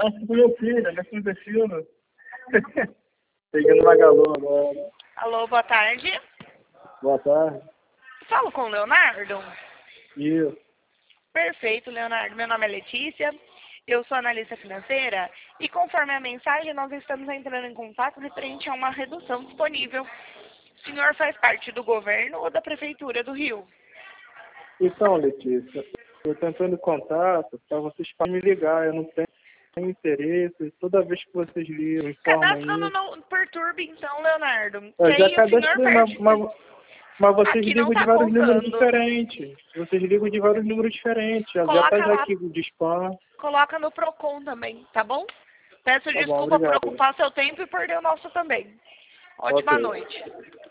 Acho que meu filho, né? Acontecendo. Pegando Magalu agora. Alô, boa tarde. Boa tarde. Falo com o Leonardo? Isso. Perfeito, Leonardo. Meu nome é Letícia, eu sou analista financeira e conforme a mensagem nós estamos entrando em contato referente a uma redução disponível. O senhor faz parte do governo ou da Prefeitura do Rio? Então, Letícia, eu tentando contato para vocês para me ligar, eu não tenho interesse. Toda vez que vocês ligam, informam Cadastro isso. não perturbe então, Leonardo. Que Eu já aí o senhor cadastrei, perde... mas vocês Aqui não ligam de tá vários números contando. Diferentes. Vocês ligam de vários números diferentes. Já Coloca tá já lá, aqui de spam. coloca no Procon também, tá bom? Peço Tá bom, desculpa por obrigado. ocupar seu tempo e perder o nosso também. Ótima Ok. noite.